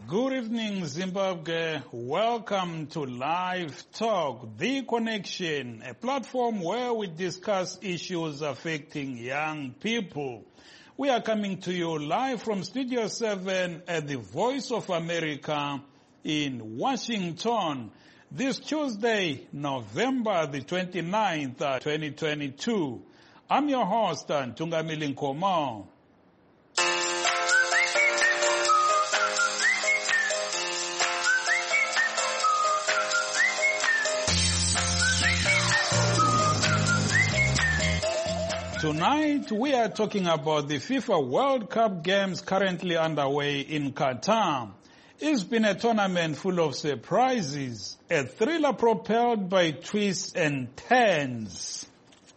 Good evening, Zimbabwe. Welcome to Live Talk, The Connection, a platform where we discuss issues affecting young people. We are coming to you live from Studio 7 at the Voice of America in Washington. This Tuesday, November the 29th, 2022. I'm your host, Tungamili Nkomo. Tonight, we are talking about the FIFA World Cup games currently underway in Qatar. It's been a tournament full of surprises, a thriller propelled by twists and turns.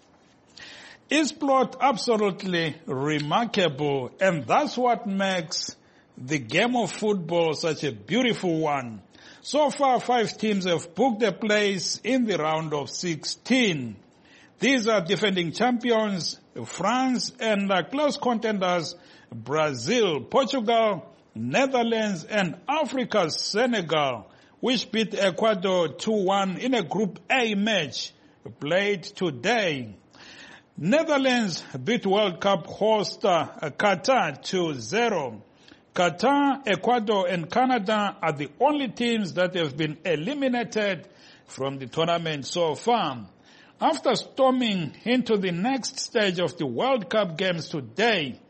It's plot absolutely remarkable, and that's what makes the game of football such a beautiful one. So far, 5 teams have booked a place in the round of 16. These are defending champions, France, and close contenders, Brazil, Portugal, Netherlands, and Africa's Senegal, which beat Ecuador 2-1 in a Group A match played today. Netherlands beat World Cup host Qatar 2-0. Qatar, Ecuador, and Canada are the only teams that have been eliminated from the tournament so far. After storming into the next stage of the World Cup games today,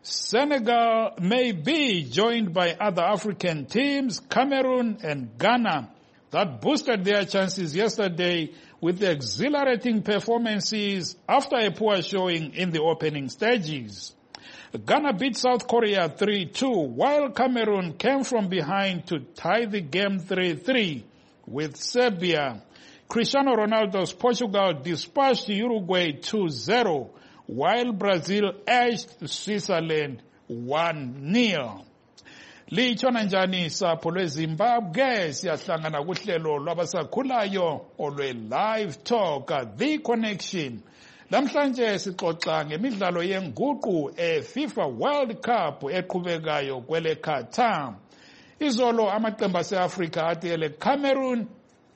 Senegal may be joined by other African teams, Cameroon and Ghana, that boosted their chances yesterday with exhilarating performances after a poor showing in the opening stages. Ghana beat South Korea 3-2, while Cameroon came from behind to tie the game 3-3 with Serbia. Cristiano Ronaldo's Portugal dispatched Uruguay 2-0, while Brazil edged Switzerland 1-0. Lichona njani sapho lweZimbabwe siyahlangana kuhlelo lwabasakhulayo olwe Live Talk, The Connection. Lamhlanje sixoxa ngemidlalo yenguqu FIFA World Cup eqhubekayo kwele Qatar. Izolo amaqembu ase-Afrika athele Cameroon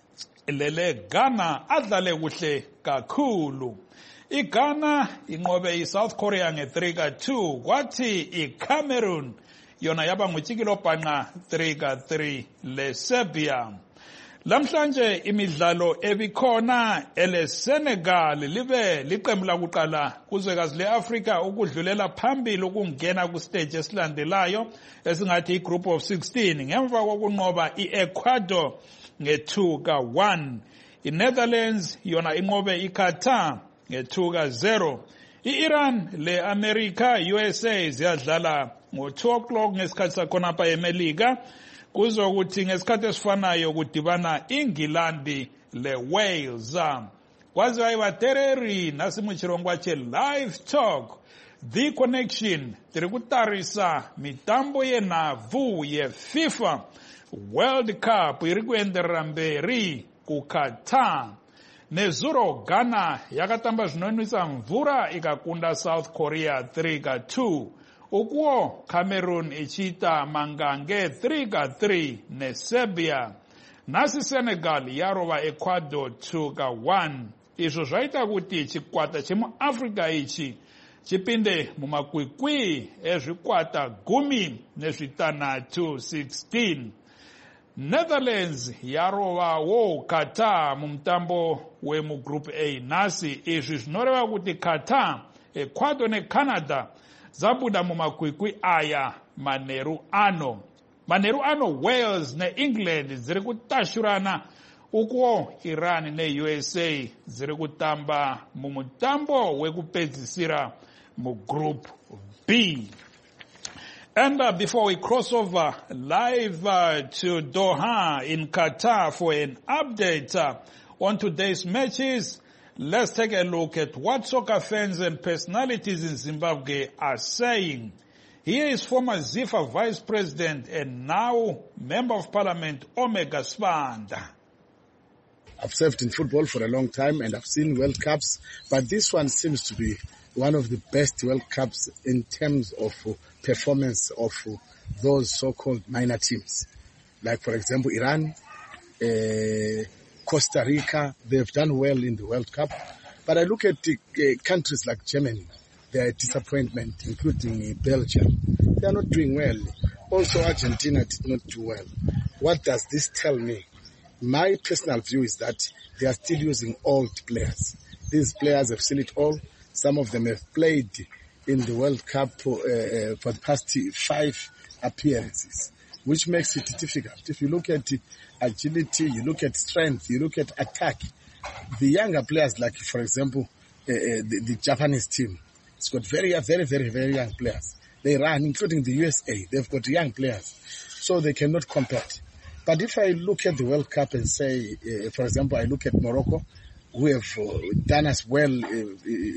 lele Ghana adlale kuhle kakhulu. IGhana inqobe iSouth Korea nge-3-2, kwathi iCameroon yona yaba ngutshikilo bhanqa 3-3 leSerbia. Lamhlanje imidlalo ebikhona eleSenegal libe liqembu lakuqala kuzwekazi leAfrika ukudlulela phambili ukungena kustage esilandelayo esingathi igroup of 16 ngemva kokunqoba iEcuador nge-2-1. INetherlands yona inqobe iQatar nge-2-0. I-Iran le-America USA ziyadlala ngo-2 o'clock ngesikhathi sakhonapha eMelika. Kuzokuthi ngesikhathi esifanayo kudibana iNgilandi le-Wales. Kwaziwa ivatereri nasimuchirongwa kwache Live Talk, The Connection, tiri kutarisa mitambo yenhabvu yeFIFA World Cup iri kuenderera mberi kuQatar. Nezuro Ghana yakatamba zvinonwisa mvura ikakunda South Korea 3-2. Ukuwo Cameroon ichita mangange 3-3 neSerbia. Nasi Senegal yarova Ecuador 2-1. Izvo zvaita kuti chikwata chemuAfrica ichi chipinde mumakwikwi ezvikwata 16. Netherlands yarovawo Qatar mumutambo wemugroup A nasi. Izvi zvinoreva kuti Qatar, Ecuador neCanada zabuda mumakwikwi aya manheru ano. Wales neEngland ziri kutashurana, ukuwo Iran neUSA ziri kutamba mumutambo wekupedzisira mugroup B. And before we cross over live to Doha in Qatar for an update on today's matches, let's take a look at what soccer fans and personalities in Zimbabwe are saying. Here is former ZIFA Vice President and now Member of Parliament, Omega Spanda. I've served in football for a long time and I've seen World Cups, but this one seems to be one of the best World Cups in terms of performance of those so-called minor teams. Like, for example, Iran, Costa Rica, they've done well in the World Cup. But I look at countries like Germany, their disappointment, including Belgium. They are not doing well. Also, Argentina did not do well. What does this tell me? My personal view is that they are still using old players. These players have seen it all. Some of them have played in the World Cup for the past 5 appearances, which makes it difficult. If you look at agility, you look at strength, you look at attack, the younger players, like, for example, the Japanese team, it's got very, very, very, very young players. They run, including the USA, they've got young players, so they cannot compete. But if I look at the World Cup and say, for example, I look at Morocco, who have done us well in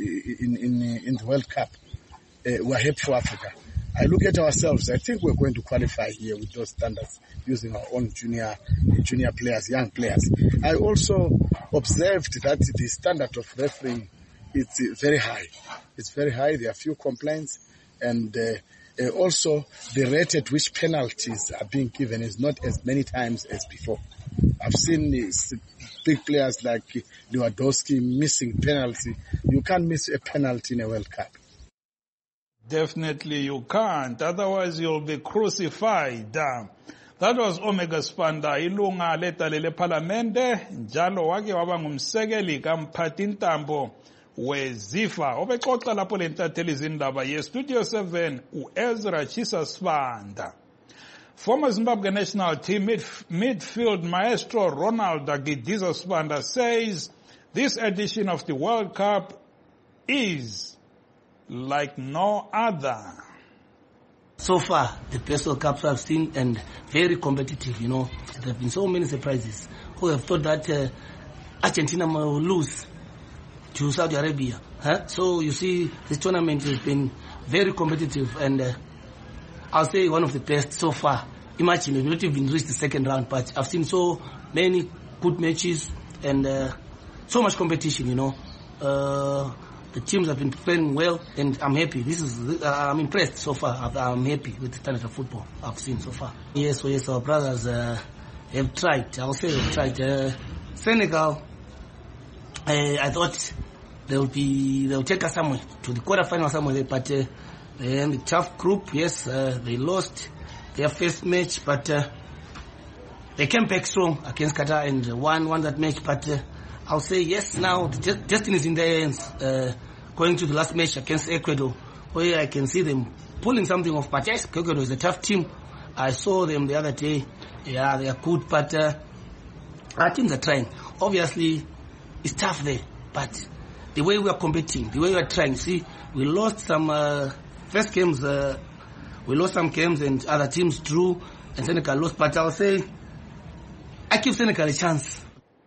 the World Cup, we're happy for Africa. I look at ourselves, I think we're going to qualify here with those standards, using our own junior players, young players. I also observed that the standard of refereeing is very high. It's very high. There are few complaints, and also the rate at which penalties are being given is not as many times as before. I've seen these big players like Lewandowski missing penalty. You can't miss a penalty in a World Cup. Definitely you can't, otherwise you'll be crucified. That was Omega Spanda, ilunga letalele parliamente, njalo wake waba ngumsekeli kaMphathintambo weZIFA. Obexoxa lapho lentatheli izindaba yeStudio 7 uEzra Chisa Sibanda. Former Zimbabwe national team midfield maestro Ronald Gidiza Sibanda says this edition of the World Cup is like no other. So far, the best World Cups I've seen, and very competitive, you know. There have been so many surprises. Who have thought that Argentina will lose to Saudi Arabia? So you see, this tournament has been very competitive, and I'll say one of the best so far. Imagine, we've not even reached the second round, but I've seen so many good matches and so much competition, you know. The teams have been playing well, and I'm happy. I'm impressed so far. I'm happy with the standard of football I've seen so far. Yes, our brothers have tried. I'll say they've tried. Senegal, I thought they'll take us somewhere to the quarterfinal somewhere, but in the tough group, yes, they lost their first match, but they came back strong against Qatar and won that match. But I'll say yes, now the destiny is in their hands. Going to the last match against Ecuador, where I can see them pulling something off. But yes, Ecuador is a tough team. I saw them the other day. Yeah, they are good, but our teams are trying. Obviously, it's tough there, but the way we are competing, the way we are trying, see, we lost some first games, we lost some games and other teams drew, and Senegal lost. But I'll say, I give Senegal a chance.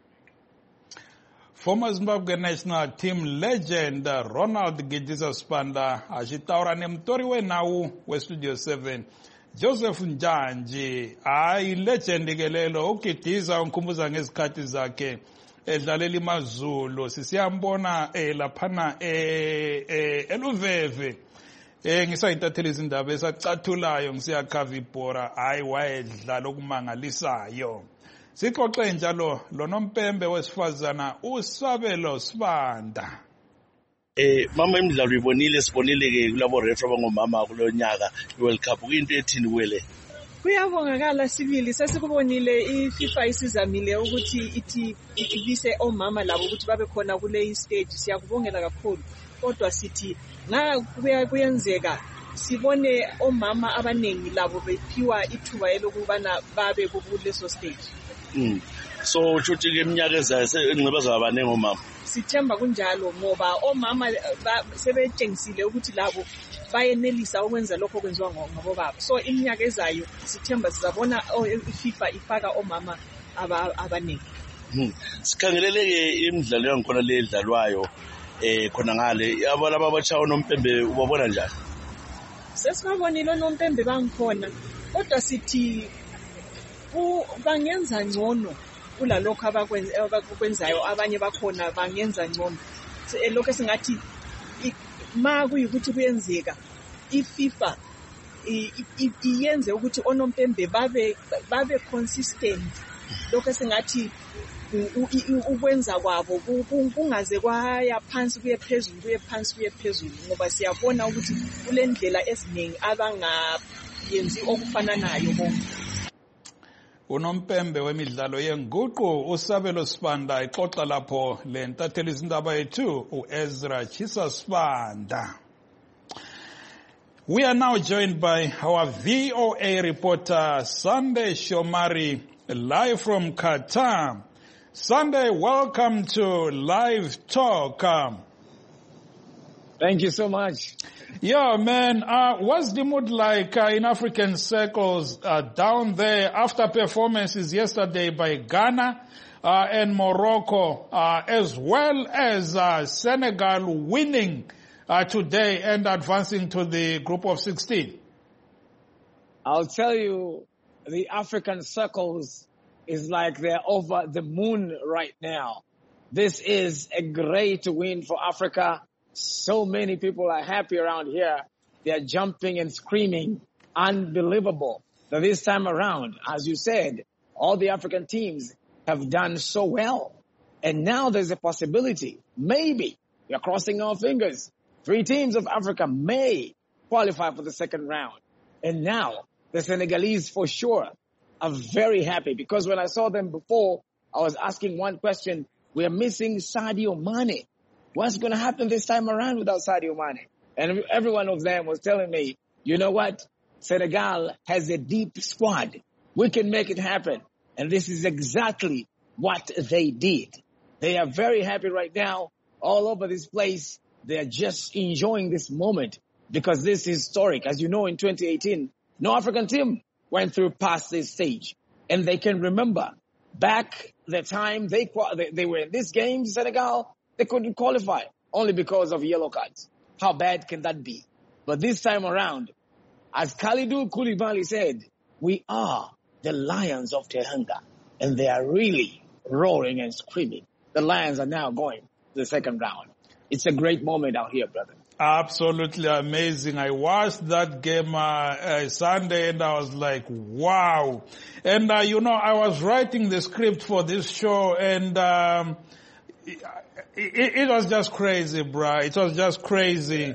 Former Zimbabwe national team legend Ronald Gidiza Sibanda achitaura nemutori weNhau weStudio 7 Joseph Njanji. Legend ke lelo, uGidiza unkhumbuza ngezikhathi zakhe edlalela iMaZulu. Sisiyambona laphana eLuveve. Ngisayintathela izindaba esacathulayo ngisiyakhava ibhora. Wayedlala okumangalisayo. Sixoxe njalo lonompembe wesifazana uSabelo Sibanda. Mama imidlalo sibonile ke kulabo referee abangomama kulonyaka iWorld Cup kuyinto ethini kwele? Kuyabongakala sibili sesikubonile iFIFA isizamile ukuthi ithi ibise omama labo ukuthi babe khona kule stage. Siyakubongela kakhulu, kodwa sithi kuyenzeka sibone omama abanengi labo bephiwa ithuba elokubana babe kuleso stage. So uthi ke eminyaka ezayo ingcebeza abaningi omama. Sithemba kunjalo ngoba omama sebetshengisile ukuthi labo bayenelisa ukwenza lokho kwenziwa ngabobaba. So iminyaka ezayo sithemba sizabona iFIFA ifaka omama abaningi. Sikhangelele ke imidlalo yangikhona le edlalwayo khona ngale abantu ababatshayo nompembe ubabona njani? Sesibabonile nompembe bangikhona, kodwa sithi bangenza ngcono kulalokho abakwenzayo. Abanye bakhona bangenza ngcono. Lokho singathi ma kuyikuthi kuyenzeka iFIFA iyenze ukuthi onompembe babe consistent lokho singathi ukwenza kwabo kungaze kwaya phansi kuye phezulu kuye phansi kuye phezulu ngoba siyabona ukuthi kulendlela eziningi abangayenzi okufananayo bonke. Unompembe wemidlalo yenguqu uSabelo Sibanda ixoxa lapho le ntatheli izindaba yethu uEzra Chisa Sibanda. We are now joined by our VOA reporter Sunday Shomari live from Qatar. Sunday, welcome to Live Talk. Thank you so much. Yeah, man, what's the mood like in African circles down there after performances yesterday by Ghana and Morocco, as well as Senegal winning today and advancing to the group of 16? I'll tell you, the African circles is like they're over the moon right now. This is a great win for Africa. So many people are happy around here. They're jumping and screaming. Unbelievable. So this time around, as you said, all the African teams have done so well. And now there's a possibility, maybe, we are crossing our fingers, 3 teams of Africa may qualify for the second round. And now the Senegalese for sure are very happy because when I saw them before, I was asking one question. We are missing Sadio Mane. What's going to happen this time around without Sadio Mane? And every one of them was telling me, you know what? Senegal has a deep squad. We can make it happen. And this is exactly what they did. They are very happy right now all over this place. They are just enjoying this moment because this is historic. As you know, in 2018, no African team went through past this stage. And they can remember back the time they were in this game, Senegal, they couldn't qualify only because of yellow cards. How bad can that be? But this time around, as Kalidou Koulibaly said, we are the Lions of Teranga. And they are really roaring and screaming. The Lions are now going to the second round. It's a great moment out here, brother. Absolutely amazing. I watched that game Sunday and I was like, wow. And, I was writing the script for this show and it was just crazy, bro. It was just crazy.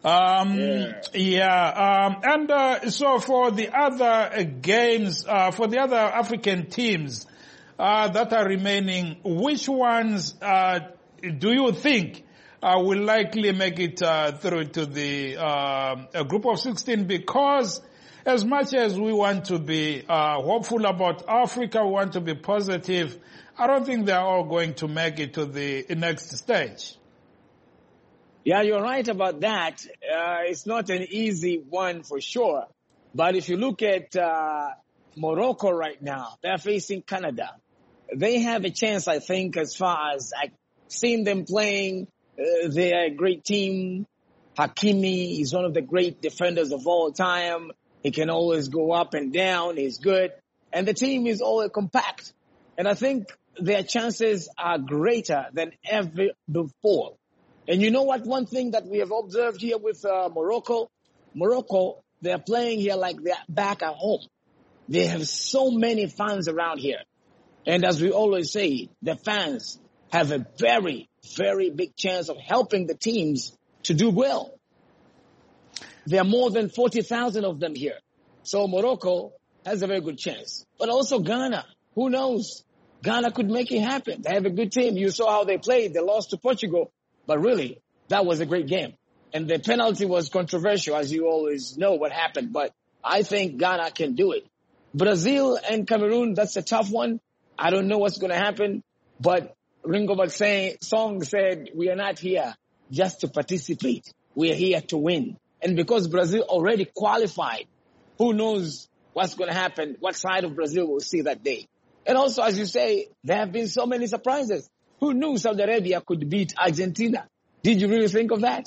So for the other games, for the other African teams that are remaining, which ones do you think will likely make it through to the group of 16? Because as much as we want to be hopeful about Africa, we want to be positive, I don't think they're all going to make it to the next stage. Yeah, you're right about that. It's not an easy one for sure. But if you look at Morocco right now, they're facing Canada. They have a chance, I think, as far as I've seen them playing. They're a great team. Hakimi is one of the great defenders of all time. He can always go up and down. He's good. And the team is all compact. And I think their chances are greater than ever before. And you know what? One thing that we have observed here with Morocco, they're playing here like they're back at home. They have so many fans around here. And as we always say, the fans have a very, very big chance of helping the teams to do well. There are more than 40,000 of them here. So Morocco has a very good chance. But also Ghana. Who knows? Ghana could make it happen. They have a good team. You saw how they played. They lost to Portugal. But really, that was a great game. And the penalty was controversial, as you always know what happened. But I think Ghana can do it. Brazil and Cameroon, that's a tough one. I don't know what's going to happen. But Ringo Song said, we are not here just to participate. We are here to win. And because Brazil already qualified, who knows what's going to happen, what side of Brazil will see that day. And also, as you say, there have been so many surprises. Who knew Saudi Arabia could beat Argentina? Did you really think of that?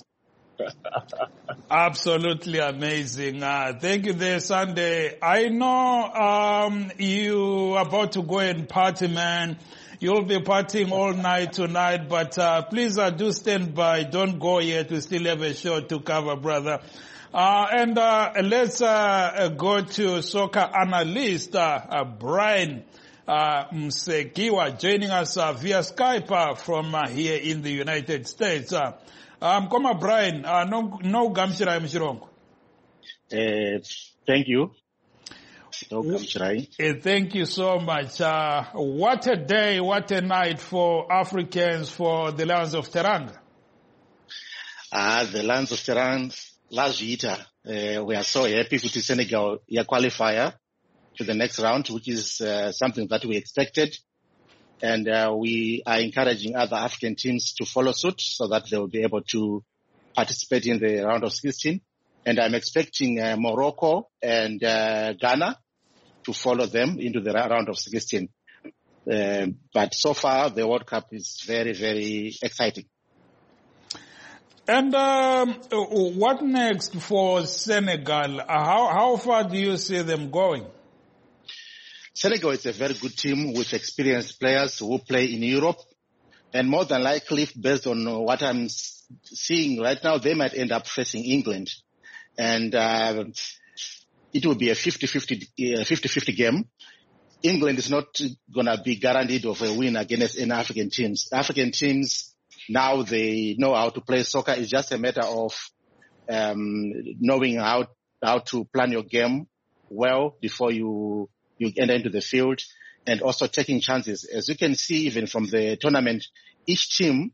Absolutely amazing. Thank you there, Sunday. I know you are about to go and party, man. You'll be partying all night tonight, but please do stand by. Don't go yet. We still have a show to cover, brother. And let's go to soccer analyst Brian Msekiwa, joining us via Skype from here in the United States. Koma Brian, no gamshira mshirongo. Thank you. No gamshirai. Thank you so much. What a day, what a night for Africans, for the Lions of Teranga. The Lions of Teranga, last year, we are so happy with the Senegal qualifier to the next round, which is something that we expected. And we are encouraging other African teams to follow suit so that they will be able to participate in the round of 16. And I'm expecting Morocco and Ghana to follow them into the round of 16. But so far, the World Cup is very, very exciting. And what next for Senegal? How far do you see them going? Senegal is a very good team with experienced players who play in Europe. And more than likely, based on what I'm seeing right now, they might end up facing England. And it will be a 50-50 game. England is not going to be guaranteed of a win against any African teams. African teams, now they know how to play soccer. It's just a matter of knowing how to plan your game well before you enter into the field, and also taking chances. As you can see, even from the tournament, each team,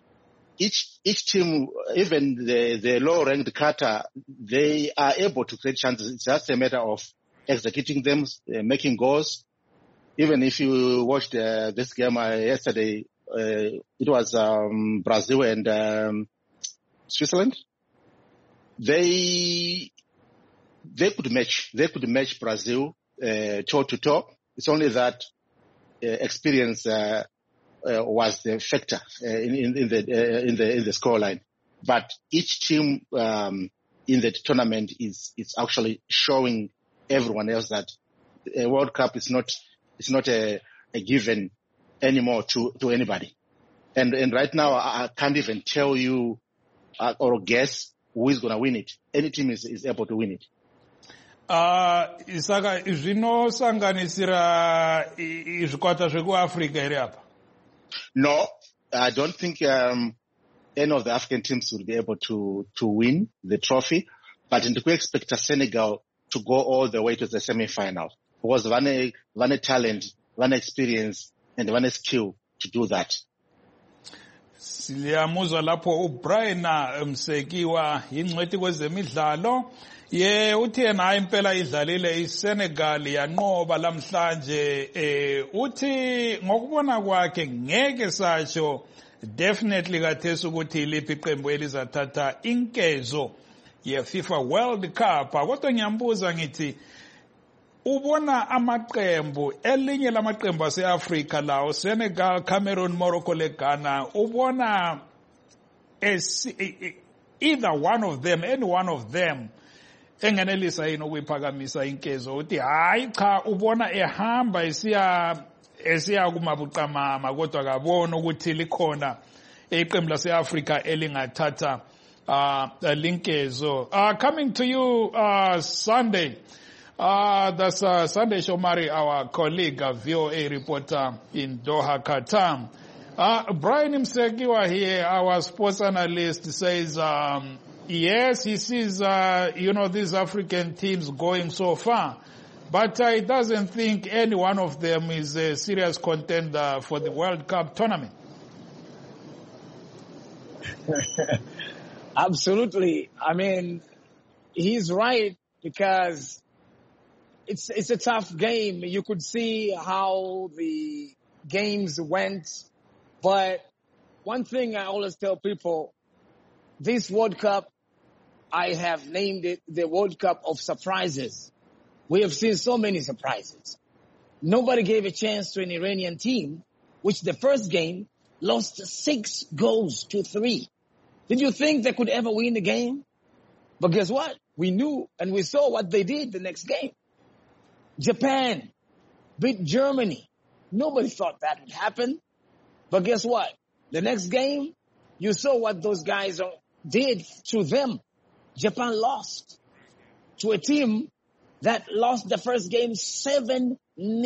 even the low-ranked Qatar, they are able to create chances. It's just a matter of executing them, making goals. Even if you watched this game yesterday, it was Brazil and Switzerland. They could match Brazil toe to toe. It's only that experience was the factor in the scoreline. But each team in the tournament is actually showing everyone else that a World Cup is not a given anymore to anybody. And right now I can't even tell you or guess who is going to win it. Any team is able to win it. Isaka, zvinosanganisira zvikwata zvekuAfrica here apa? No, I don't think any of the African teams will be able to win the trophy, but we expect Senegal to go all the way to the semi-final because one talent, one experience, and one skill to do that. Siyamuzwa lapho uBrian Msekiwa ingcwethi kwezemidlalo. Uthi yena impela idlalile iSenegal yanqoba lamhlanje. Uthi ngokubona kwakhe ngeke satsho definitely kathesi ukuthi iliphi iqembu elizathatha inkezo yeFIFA World Cup. Kodwa ngiyambuza ngithi ubona amaqembu elinye lamaqembu aseAfrica lawo Senegal, Cameroon, Morocco le Ghana, ubona either one of them, any one of them engenelisa yini ukuyiphakamisa inkezo uthi hayi cha ubona ehamba esiya kumabuqamama kodwa akabona ukuthi likhona iqembu laseAfrica elingathatha linkezo. Coming to you Sunday. That's Sunday Shomari, our colleague, VOA reporter in Doha, Qatar. Brian Msekiwa here, our sports analyst, says, yes, he sees, these African teams going so far, but he doesn't think any one of them is a serious contender for the World Cup tournament. Absolutely. I mean, he's right because it's a tough game. You could see how the games went. But one thing I always tell people, this World Cup, I have named it the World Cup of surprises. We have seen so many surprises. Nobody gave a chance to an Iranian team, which the first game lost 6-3. Did you think they could ever win the game? But guess what? We knew and we saw what they did the next game. Japan beat Germany. Nobody thought that would happen. But guess what? The next game, you saw what those guys did to them. Japan lost to a team that lost the first game 7-0.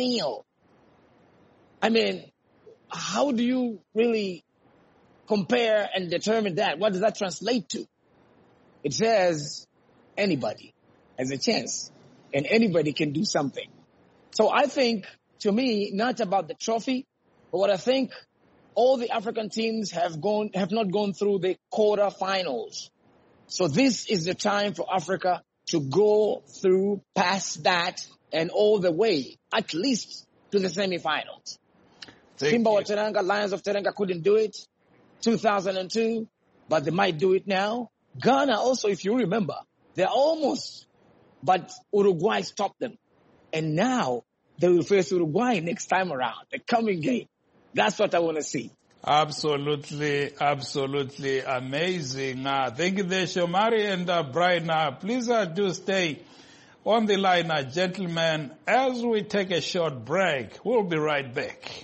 I mean, how do you really compare and determine that? What does that translate to? It says anybody has a chance and anybody can do something. So I think, to me, not about the trophy, but what I think, all the African teams have not gone through the quarterfinals. So this is the time for Africa to go through past that and all the way, at least to the semifinals. Simba wa Teranga, Lions of Teranga couldn't do it 2002, but they might do it now. Ghana also, if you remember, they're almost, but Uruguay stopped them. And now they will face Uruguay next time around, the coming game. That's what I want to see. Absolutely, absolutely amazing. Thank you there, Shomari and Brian. Please do stay on the line, gentlemen, as we take a short break. We'll be right back.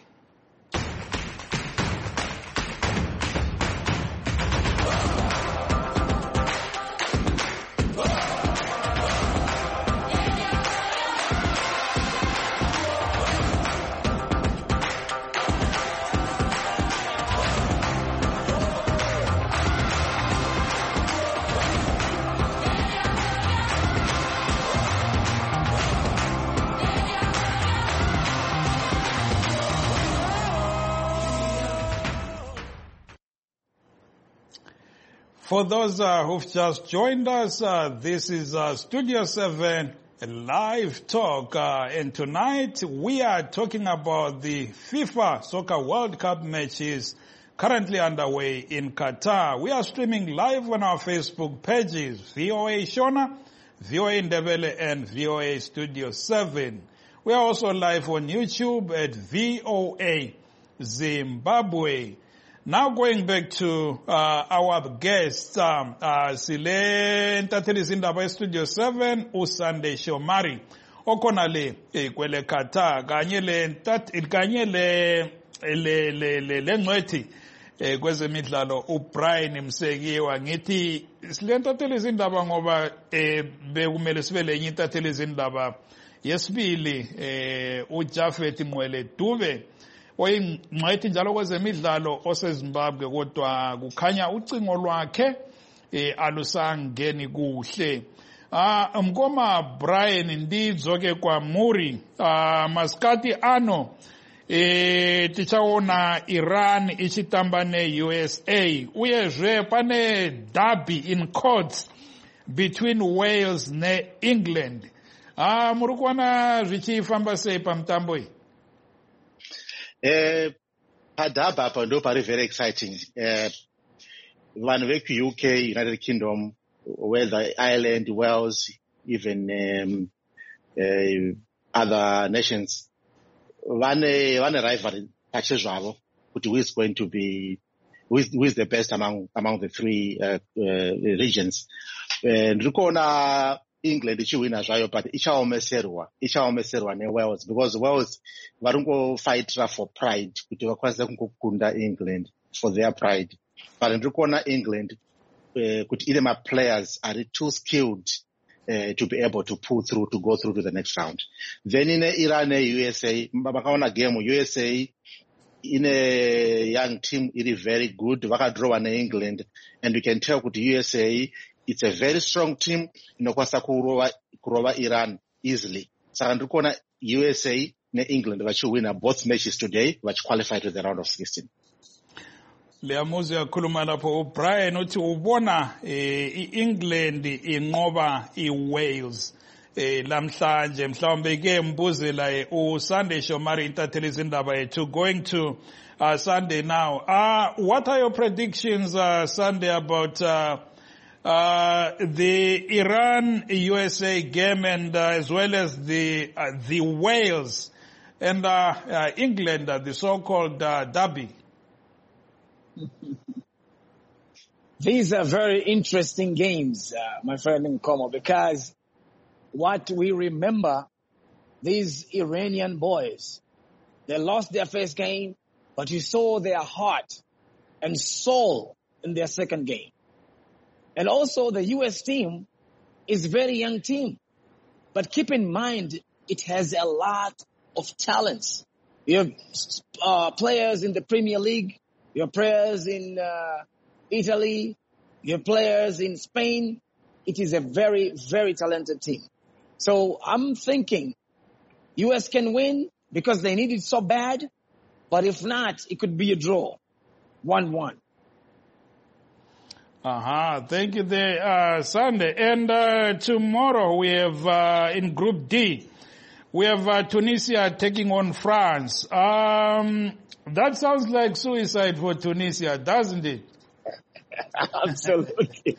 For those who've just joined us, this is Studio 7 live talk. And tonight we are talking about the FIFA Soccer World Cup matches currently underway in Qatar. We are streaming live on our Facebook pages, VOA Shona, VOA Ndebele, and VOA Studio 7. We are also live on YouTube at VOA Zimbabwe. Now going back to our guest, Sile Ntatheli Zindaba Studio 7, uSunday Shomari. Okonale kwele Qatar kanye le ngcwethi kwezemidlalo uBrian Msekiwa. Ngithi Sile Ntatheli Zindaba ngoba bekumele sibe lenye intatheli Zindaba yesibili uJafet Mwele Dube. Oyingcwethi njalo kwezemidlalo oseZimbabwe kodwa kukhanya ucingo lwakhe alusangeni kuhle. Mkoma Brian ndidzo ke kwa muri maskati ano tichaona Iran ichitamba neUSA uyezve pane derby in courts between Wales ne England. Muri kuona zvichifamba sei pamutambo iyi? Padaba pando pari very exciting. Vanhu veku UK, United Kingdom, whether Ireland, Wales, even other nations, vane rivalry pachezvavo kuti who is going to be who is the best among the three regions. Ndikuona England ichiwina zvayo, but ichaomeserwa neWales, because Wales varungo fight for pride kuti vakwanise kungokunda England for their pride. But ndikuona England kuti ine ma players are too skilled to be able to pull through, to go through to the next round. Then in Iran USA, makaona game USA in a young team, it is very good. Vakadraw in England, and you can tell with USA, it's a very strong team. Inokwasa kurova Iran easily. Saka ndikuona USA ne England vachi win both matches today, vachi qualify to the round of 16. Leamuzi yakhuluma lapho uBrian uthi ubona iEngland inqoba iWales lamhlanje mhlawumbe ke mbuzela uSunday Shomari intatheli Zindaba yethu going to Sunday now. What are your predictions Sunday about the Iran-USA game and as well as the Wales and England, the so-called derby? These are very interesting games, my friend Nkomo, because what we remember, these Iranian boys, They lost their first game, but you saw their heart and soul in their second game. And also the U.S. team is a very young team. But keep in mind, it has a lot of talents. You have players in the Premier League. You have players in Italy. You have players in Spain. It is a very, very talented team. So I'm thinking U.S. can win because they need it so bad. But if not, it could be a draw. 1-1. Thank you there, Sunday. And tomorrow we have in Group D, we have Tunisia taking on France. That sounds like suicide for Tunisia, doesn't it? Absolutely.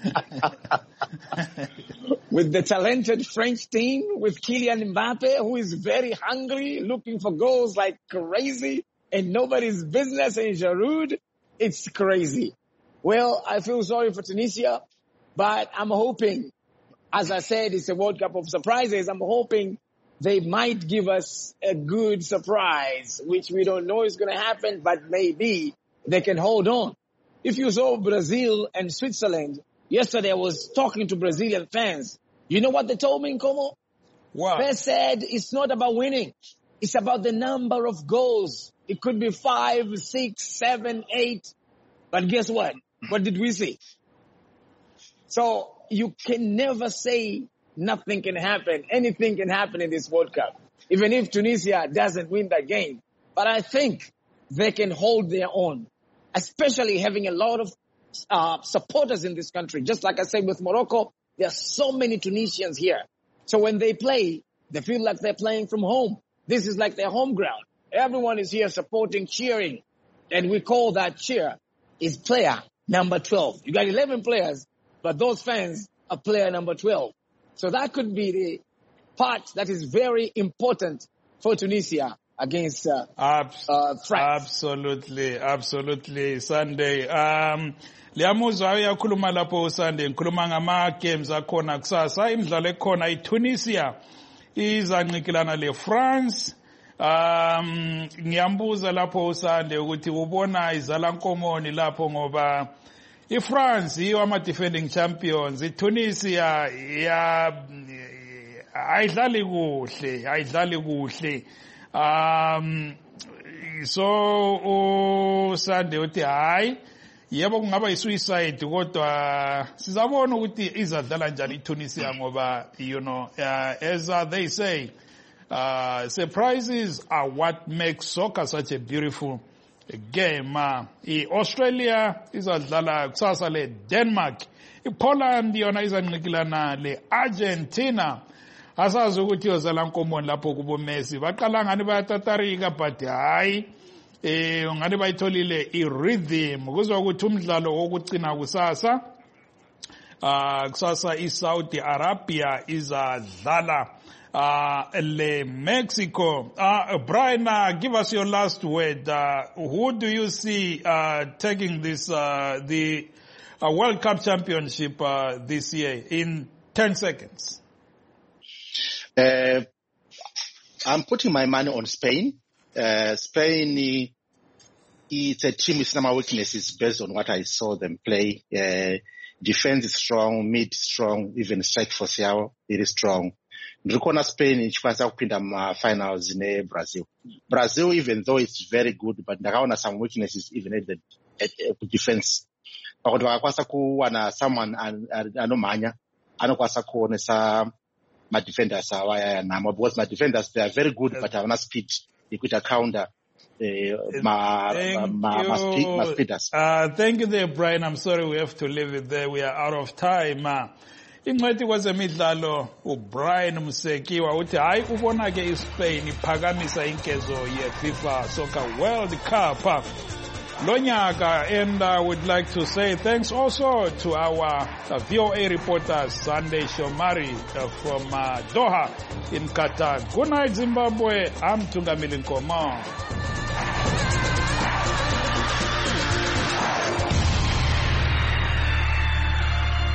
With the talented French team, with Kylian Mbappe, who is very hungry, looking for goals like crazy, and nobody's business in Giroud, it's crazy. Well, I feel sorry for Tunisia, but I'm hoping, as I said, it's a World Cup of surprises. I'm hoping they might give us a good surprise, which we don't know is going to happen, but maybe they can hold on. If you saw Brazil and Switzerland, yesterday I was talking to Brazilian fans. You know what they told me, Nkomo? What? They said it's not about winning. It's about the number of goals. It could be 5, 6, 7, 8. But guess what? What did we see? So you can never say nothing can happen. Anything can happen in this World Cup, even if Tunisia doesn't win that game. But I think they can hold their own, especially having a lot of supporters in this country. Just like I said with Morocco, there are so many Tunisians here. So when they play, they feel like they're playing from home. This is like their home ground. Everyone is here supporting, cheering. And we call that cheer is player number 12. You got 11 players, but those fans are player number 12. So that could be the part that is very important for Tunisia against France. Absolutely, Sunday. Liyamuzwa uyakhuluma lapho Sunday, ngikhuluma ngama games akhona kusasa. Imidlalo ekhona iTunisia izanqikilana leFrance. Ngiyambuza lapho Sunday ukuthi ubona izala nkomoni lapho ngoba iFrance yiyo ama defending champions, iTunisia ayidlali kuhle. So Sunday uthi hayi yebo kungaba yisuicide kodwa sizabona ukuthi izadlala njani iTunisia ngoba as they say surprises are what makes soccer such a beautiful game. Australia izadlala kusasa le Denmark, iPoland yona izanqikilana le Argentina. Asazi ukuthi yozala nkomoni lapho kubo Messi baqala ngani bayatatarika but hayi ngani bayitholile irhythm kuzwa ukuthi umdlalo wokugcina kusasa kusasa iSaudi Arabia izadlala le Mexico. Brian, give us your last word. Who do you see taking this the World Cup Championship this year in 10 seconds? I'm putting my money on Spain. Spain is a team with some weaknesses based on what I saw them play. Defense is strong, mid strong, even strike force yao is strong. Ndikona Spain ichikwanisa kupinda finals ne Brazil. Brazil, even though it's very good, but ndakaona some weaknesses even at the defense. Pakuti vakakwanisa kuwana someone anomhanya anokwanisa kuonesa my defenders are because my defenders, they are very good, but havana speed. They could counter my speeders. Thank you there, Brian. I'm sorry we have to leave it there. We are out of time. Ingqethi kwezemidlalo uBrian Msekiwa uthi hayi ubona ke iSpain iphakamisa inkezo yeFIFA Soccer World Cup Lonyaka, and I would like to say thanks also to our VOA reporter Sunday Shomari from Doha in Qatar. Good night, Zimbabwe. I'm Tungamili Nkomo.